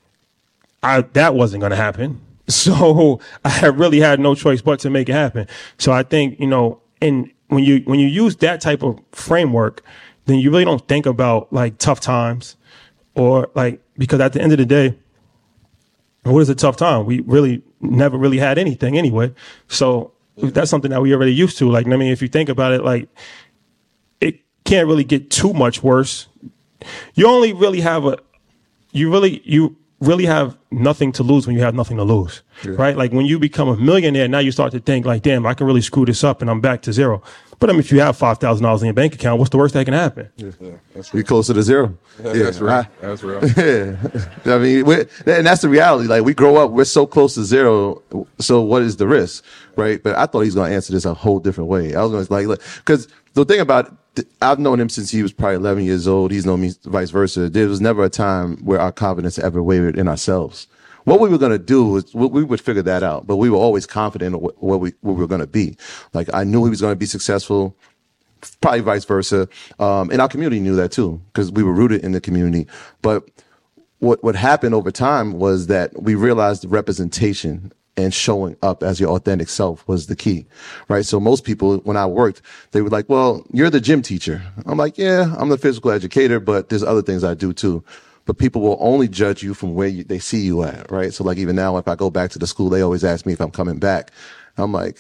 that wasn't going to happen. So I really had no choice but to make it happen. So I think, you know, and when you use that type of framework, then you really don't think about like tough times or like, because at the end of the day, what is a tough time? We really never really had anything anyway. So that's something that we already used to. Like, I mean, if you think about it, like it can't really get too much worse. You only really have you really have nothing to lose when you have nothing to lose, right? Like when you become a millionaire, now you start to think like, damn, I can really screw this up and I'm back to zero. But I mean, if you have $5,000 in your bank account, what's the worst that can happen? Yeah, that's You're closer to zero. That's real. That's real. Yeah. I mean, and that's the reality. Like we grow up, we're so close to zero. So what is the risk, right? But I thought he was going to answer this a whole different way. I was going to like, look, because the thing about I've known him since he was probably 11 years old. He's known me vice versa. There was never a time where our confidence ever wavered in ourselves. What we were going to do was we would figure that out, but we were always confident in what we were going to be. Like I knew he was going to be successful, probably vice versa. And our community knew that too, because we were rooted in the community. But what happened over time was that we realized the representation and showing up as your authentic self was the key, right? So most people, when I worked, they were like, well, you're the gym teacher. I'm like, yeah, I'm the physical educator, but there's other things I do too. But people will only judge you from where they see you at, right? So like even now, if I go back to the school, they always ask me if I'm coming back. I'm like,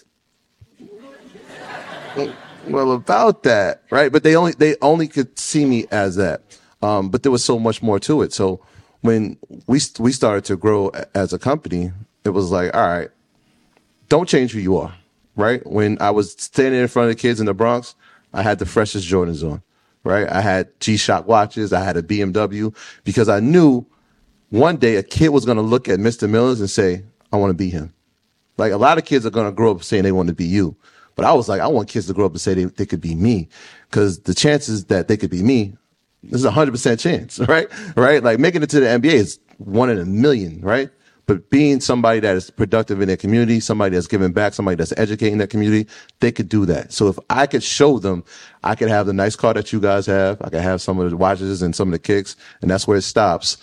well, about that, right? But they only could see me as that. But there was so much more to it. So when we started to grow as a company, it was like, all right, don't change who you are, right? When I was standing in front of the kids in the Bronx, I had the freshest Jordans on, right? I had G-Shock watches. I had a BMW because I knew one day a kid was going to look at Mr. Miller's and say, I want to be him. Like a lot of kids are going to grow up saying they want to be you. But I was like, I want kids to grow up and say they could be me, because the chances that they could be me, this is 100% chance, right? Right? Like making it to the NBA is 1 in a million, right? But being somebody that is productive in their community, somebody that's giving back, somebody that's educating their community, they could do that. So if I could show them, I could have the nice car that you guys have. I could have some of the watches and some of the kicks, and that's where it stops.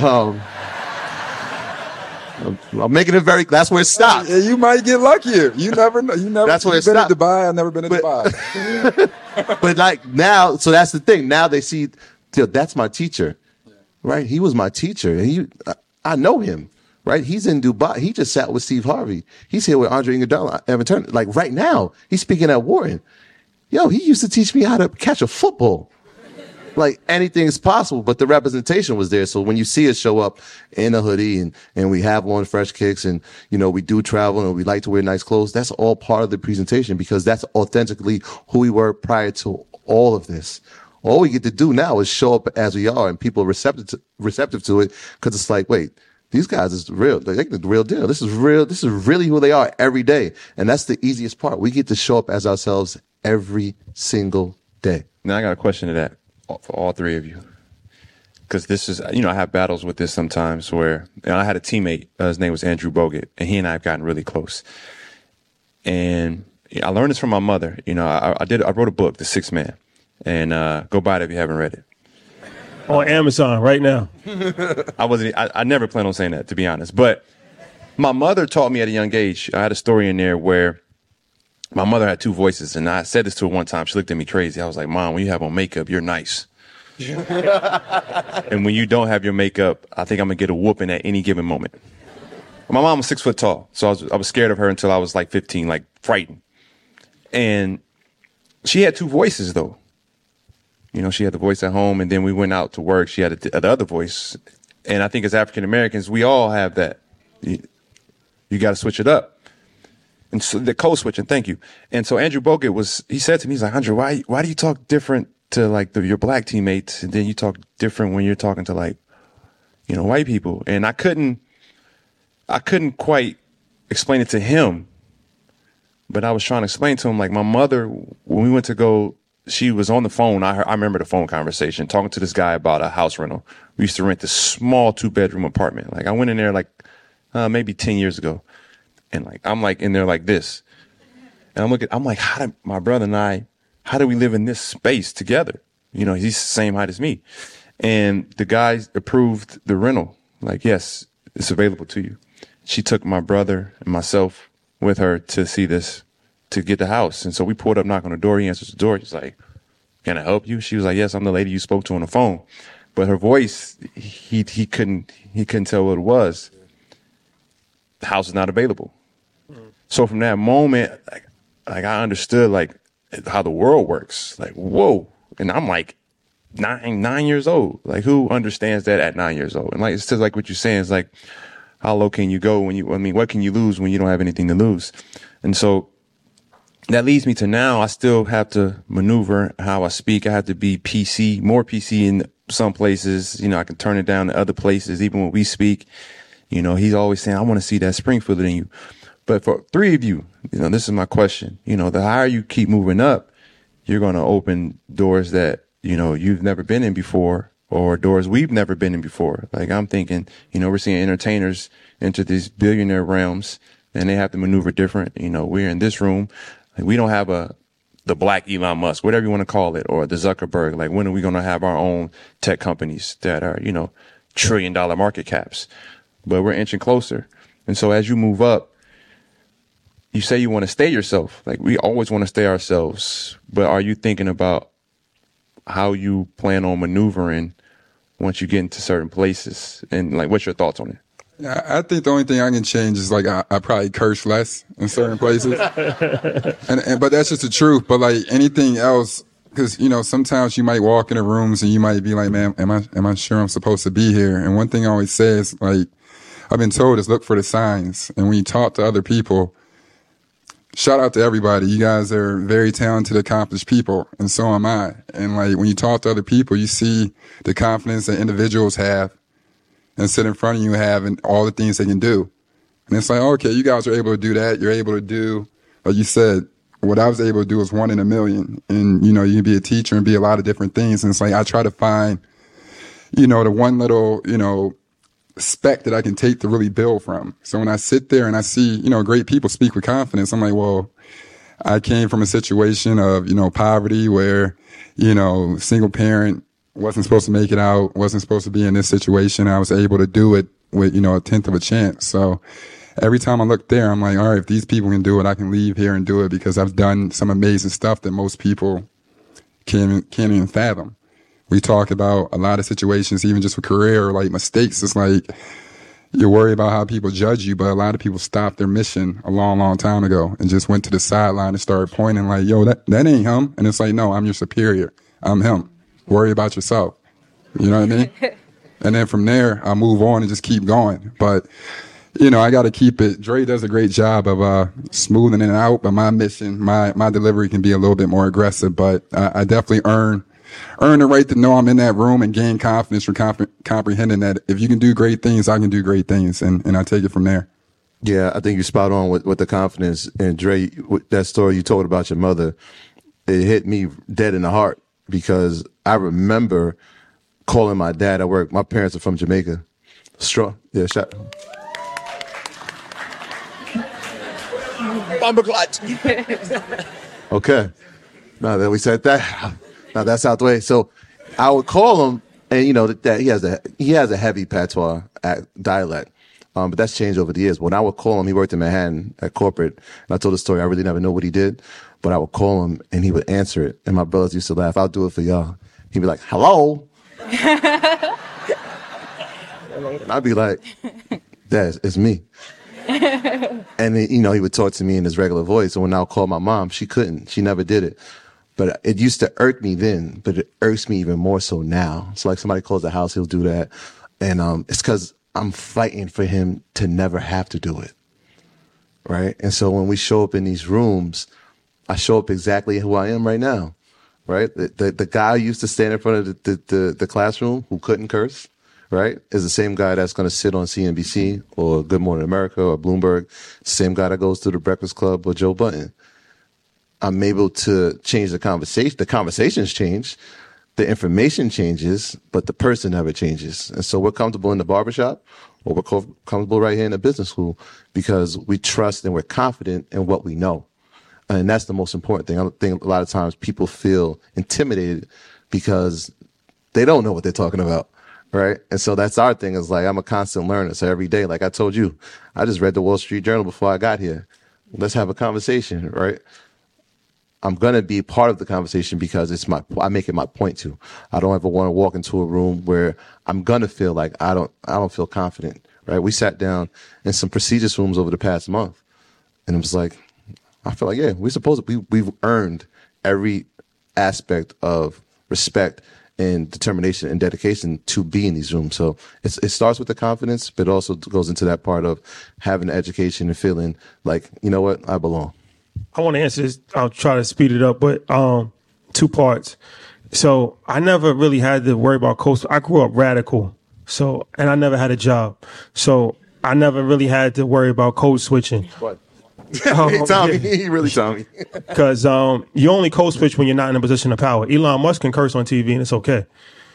I'm making it very, that's where it stops. Yeah, you might get luckier. You never know. That's where you've it been stops. in Dubai. I've never been in Dubai. But like now, so that's the thing. Now they see, that's my teacher, right? He was my teacher. And I know him, right? He's in Dubai. He just sat with Steve Harvey. He's here with Andre Iguodala, Evan Turner. Like right now, he's speaking at Wharton. Yo, he used to teach me how to catch a football. Like anything is possible, but the representation was there. So when you see us show up in a hoodie and we have on fresh kicks and, we do travel and we like to wear nice clothes, that's all part of the presentation because that's authentically who we were prior to all of this. All we get to do now is show up as we are and people are receptive to it because it's like, wait, these guys is real. They're the real deal. This is real. This is really who they are every day. And that's the easiest part. We get to show up as ourselves every single day. Now I got a question to that. For all three of you, because this is, I have battles with this sometimes where I had a teammate, his name was Andrew Bogut, and he and I have gotten really close. And I learned this from my mother. I wrote a book, The Sixth Man, and go buy it if you haven't read it. On Amazon right now. I never planned on saying that, to be honest. But my mother taught me at a young age. I had a story in there where my mother had two voices, and I said this to her one time. She looked at me crazy. I was like, Mom, when you have on makeup, you're nice. And when you don't have your makeup, I think I'm going to get a whooping at any given moment. My mom was 6 foot tall, so I was scared of her until I was like 15, like frightened. And she had two voices, though. She had the voice at home, and then we went out to work. She had the other voice. And I think as African Americans, we all have that. You got to switch it up. And so the code switching, thank you. And so Andrew Bogut he said to me, he's like, Andre, why do you talk different to like your black teammates? And then you talk different when you're talking to like, white people. And I couldn't quite explain it to him, but I was trying to explain to him, like my mother, when we went to go, she was on the phone. I remember the phone conversation talking to this guy about a house rental. We used to rent this small 2-bedroom apartment. Like I went in there like, maybe 10 years ago. And like, I'm like in there like this. And I'm like, my brother and I, how do we live in this space together? He's the same height as me. And the guy approved the rental. Like, yes, it's available to you. She took my brother and myself with her to see this, to get the house. And so we pulled up, knock on the door. He answers the door. He's like, can I help you? She was like, yes, I'm the lady you spoke to on the phone. But her voice, he couldn't tell what it was. The house is not available. So from that moment, like I understood like how the world works. Like, whoa. And I'm like 9 years old. Like who understands that at 9 years old? And like, it's just like what you're saying. It's like, how low can you go what can you lose when you don't have anything to lose? And so that leads me to now I still have to maneuver how I speak. I have to be PC, more PC in some places. I can turn it down to other places. Even when we speak, he's always saying, I want to see that Springfield in you. But for three of you, this is my question. The higher you keep moving up, you're going to open doors that, you've never been in before, or doors we've never been in before. Like I'm thinking, we're seeing entertainers enter these billionaire realms and they have to maneuver different. We're in this room. Like, we don't have the black Elon Musk, whatever you want to call it, or the Zuckerberg. Like when are we going to have our own tech companies that are, $1 trillion market caps? But we're inching closer. And so as you move up, you say you want to stay yourself. Like we always want to stay ourselves, but are you thinking about how you plan on maneuvering once you get into certain places? And like, what's your thoughts on it? Yeah, I think the only thing I can change is like I probably curse less in certain places, but that's just the truth. But like anything else, because sometimes you might walk into rooms and you might be like, man, am I sure I'm supposed to be here? And one thing I always say is, like, I've been told is look for the signs. And when you talk to other people, shout out to everybody. You guys are very talented, accomplished people, and so am I. And like when you talk to other people, you see the confidence that individuals have and sit in front of you have and all the things they can do. And it's like, okay, you guys are able to do that. You're able to do, like you said, what I was able to do was 1 in a million. And, you can be a teacher and be a lot of different things. And it's like I try to find, the one little, speck that I can take to really build from. So when I sit there and I see, great people speak with confidence, I'm like, well, I came from a situation of, poverty where, single parent, wasn't supposed to make it out, wasn't supposed to be in this situation. I was able to do it with, a tenth of a chance. So every time I look there, I'm like, all right, if these people can do it, I can leave here and do it because I've done some amazing stuff that most people can't even fathom. We talk about a lot of situations, even just with career or like mistakes. It's like you're worried about how people judge you, but a lot of people stopped their mission a long, long time ago and just went to the sideline and started pointing like, yo, that ain't him. And it's like, no, I'm your superior. I'm him. Worry about yourself. You know what I mean? And then from there, I move on and just keep going. But, I got to keep it. Dre does a great job of smoothing it out, but my mission, my delivery can be a little bit more aggressive. But I definitely earn the right to know I'm in that room and gain confidence from comprehending that if you can do great things, I can do great things. And I take it from there. Yeah, I think you're spot on with the confidence. And Dre, with that story you told about your mother, it hit me dead in the heart because I remember calling my dad at work. My parents are from Jamaica. Yeah, shot. Okay. Now that we said that, now that's out the way. So I would call him, and that he has a heavy patois dialect, but that's changed over the years. When I would call him, he worked in Manhattan at corporate, and I told the story. I really never know what he did, but I would call him, and he would answer it. And my brothers used to laugh. I'll do it for y'all. He'd be like, "Hello," and I'd be like, "Dad, it's me." And then, he would talk to me in his regular voice. And when I would call my mom, she couldn't. She never did it. But it used to irk me then, but it irks me even more so now. It's like somebody calls the house, he'll do that. And it's because I'm fighting for him to never have to do it. Right? And so when we show up in these rooms, I show up exactly who I am right now. Right? The guy who used to stand in front of the classroom who couldn't curse, right, is the same guy that's going to sit on CNBC or Good Morning America or Bloomberg, same guy that goes to the Breakfast Club or Joe Budden. I'm able to change the conversation. The conversations change, the information changes, but the person never changes. And so we're comfortable in the barbershop or we're comfortable right here in the business school because we trust and we're confident in what we know. And that's the most important thing. I think a lot of times people feel intimidated because they don't know what they're talking about. Right. And so that's our thing is like, I'm a constant learner. So every day, like I told you, I just read the Wall Street Journal before I got here. Let's have a conversation. Right. I'm going to be part of the conversation because I make it my point to. I don't ever want to walk into a room where I'm going to feel like I don't feel confident. Right. We sat down in some prestigious rooms over the past month and it was like, I feel like, yeah, we've earned every aspect of respect and determination and dedication to be in these rooms. So it starts with the confidence, but it also goes into that part of having the education and feeling like, you know what, I belong. I want to answer this. I'll try to speed it up, but 2 parts. So I never really had to worry about coast. I grew up radical, and I never had a job. So I never really had to worry about code switching. What? Tommy, he really Tommy. Because you only code switch when you're not in a position of power. Elon Musk can curse on TV and it's okay.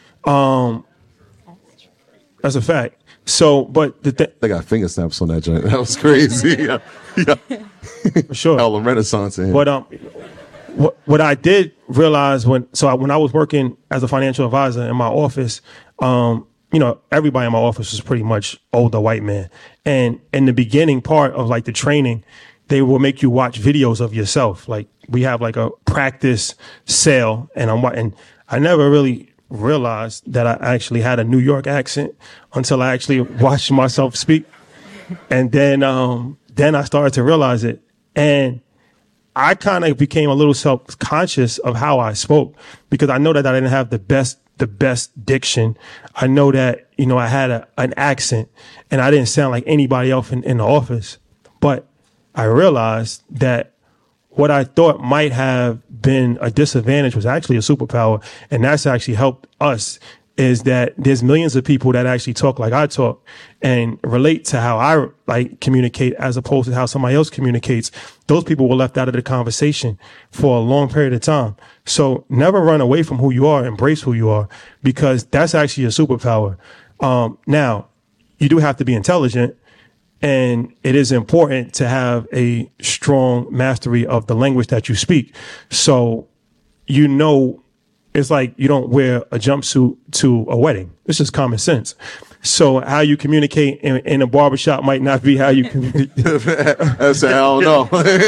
That's a fact. So, but they got finger snaps on that joint. That was crazy. Yeah. For sure. Harlem Renaissance. But what I did realize when I was working as a financial advisor in my office, everybody in my office was pretty much older white man. And in the beginning part of like the training, they will make you watch videos of yourself. Like we have like a practice sale and I never really realized that I actually had a New York accent until I actually watched myself speak. And then I started to realize it. And I kind of became a little self-conscious of how I spoke, because I know that I didn't have the best diction. I know that, I had an accent and I didn't sound like anybody else in the office. But I realized that what I thought might have been a disadvantage was actually a superpower. And that's actually helped us, is that there's millions of people that actually talk like I talk and relate to how I communicate as opposed to how somebody else communicates. Those people were left out of the conversation for a long period of time. So never run away from who you are, embrace who you are, because that's actually a superpower. Now, you do have to be intelligent, and it is important to have a strong mastery of the language that you speak. So, it's like you don't wear a jumpsuit to a wedding. It's just common sense. So how you communicate in a barbershop might not be how you communicate. I don't know.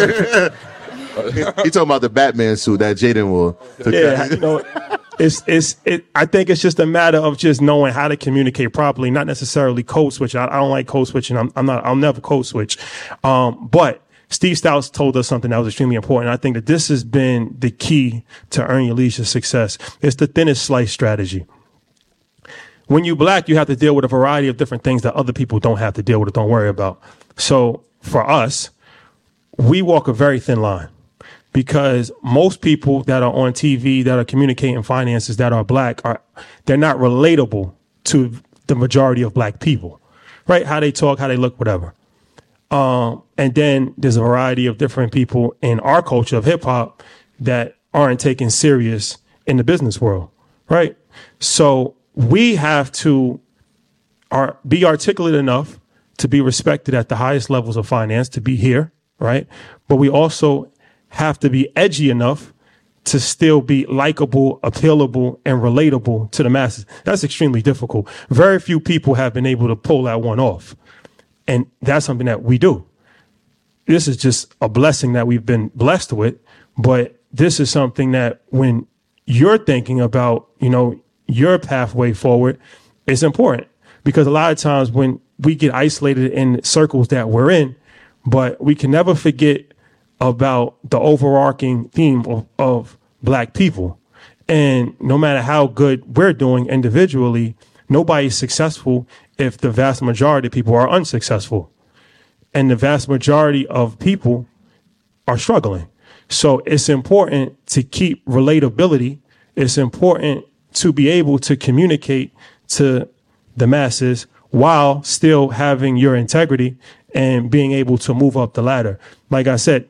He talking about the Batman suit that Jaden wore. Yeah, I think it's just a matter of just knowing how to communicate properly, not necessarily code switch. I don't like code switching. I'll never code switch. But Steve Stouts told us something that was extremely important. I think that this has been the key to Earn Your Leisure success. It's the thinnest slice strategy. When you're Black, you have to deal with a variety of different things that other people don't have to deal with or don't worry about. So for us, we walk a very thin line, because most people that are on TV that are communicating finances that are Black they're not relatable to the majority of Black people, right? How they talk, how they look, whatever. And then there's a variety of different people in our culture of hip hop that aren't taken serious in the business world, right? So we have to be articulate enough to be respected at the highest levels of finance, to be here, right? But we also have to be edgy enough to still be likable, appealable, and relatable to the masses. That's extremely difficult. Very few people have been able to pull that one off. And that's something that we do. This is just a blessing that we've been blessed with. But this is something that when you're thinking about, your pathway forward, it's important. Because a lot of times when we get isolated in circles that we're in, but we can never forget about the overarching theme of Black people. And no matter how good we're doing individually, nobody's successful if the vast majority of people are unsuccessful. And the vast majority of people are struggling. So it's important to keep relatability. It's important to be able to communicate to the masses while still having your integrity and being able to move up the ladder. Like I said,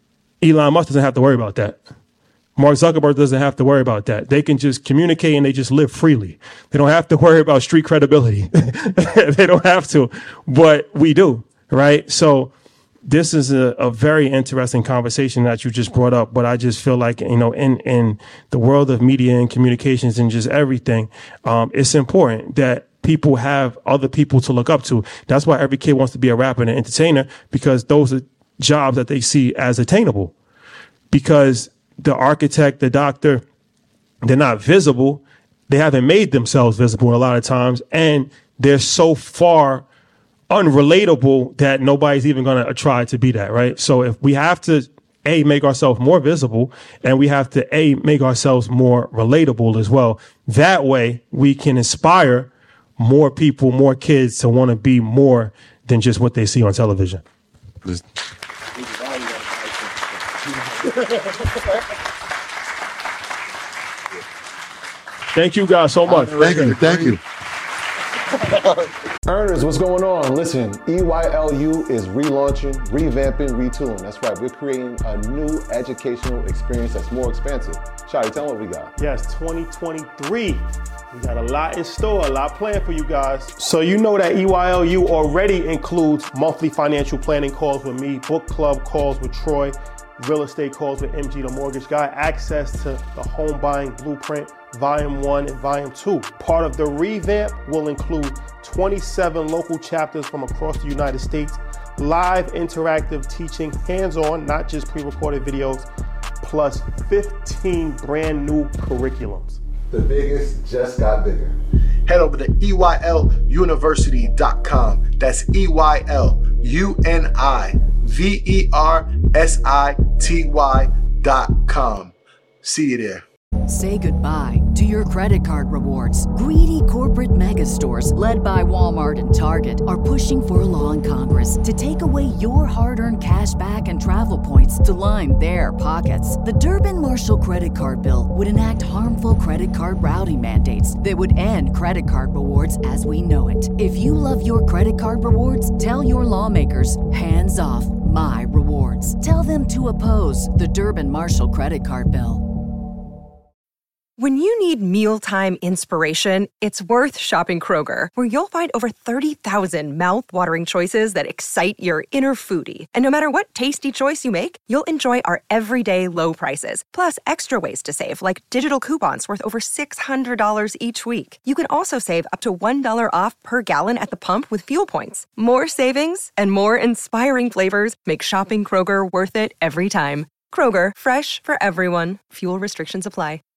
Elon Musk doesn't have to worry about that. Mark Zuckerberg doesn't have to worry about that. They can just communicate and they just live freely. They don't have to worry about street credibility. They don't have to, but we do, right? So this is a very interesting conversation that you just brought up, but I just feel like, in the world of media and communications and just everything, it's important that people have other people to look up to. That's why every kid wants to be a rapper and an entertainer, because those are jobs that they see as attainable. Because the architect, the doctor, they're not visible. They haven't made themselves visible a lot of times. And they're so far unrelatable that nobody's even going to try to be that, right? So if we have to, make ourselves more visible, and we have to, make ourselves more relatable as well. That way we can inspire more people, more kids to want to be more than just what they see on television. Thank you guys so much. Thank you. Earners, what's going on? Listen, EYLU is relaunching, revamping, retooling. That's right, we're creating a new educational experience that's more expansive. Shadi, tell them what we got. Yes, 2023. We got a lot in store, a lot planned for you guys. So you know that EYLU already includes monthly financial planning calls with me, book club calls with Troy, real estate calls with MG, the mortgage guy, access to the home buying blueprint, Volume 1 and Volume 2. Part of the revamp will include 27 local chapters from across the United States, live interactive teaching, hands-on, not just pre-recorded videos, plus 15 brand new curriculums. The biggest just got bigger. Head over to EYLUniversity.com. That's EYLUniversity.com. VERSITY.com. See you there. Say goodbye to your credit card rewards. Greedy corporate mega stores, led by Walmart and Target, are pushing for a law in Congress to take away your hard-earned cash back and travel points to line their pockets. The Durbin-Marshall credit card bill would enact harmful credit card routing mandates that would end credit card rewards as we know it. If you love your credit card rewards, tell your lawmakers, hands off my rewards. Tell them to oppose the Durbin-Marshall credit card bill. When you need mealtime inspiration, it's worth shopping Kroger, where you'll find over 30,000 mouth-watering choices that excite your inner foodie. And no matter what tasty choice you make, you'll enjoy our everyday low prices, plus extra ways to save, like digital coupons worth over $600 each week. You can also save up to $1 off per gallon at the pump with fuel points. More savings and more inspiring flavors make shopping Kroger worth it every time. Kroger, fresh for everyone. Fuel restrictions apply.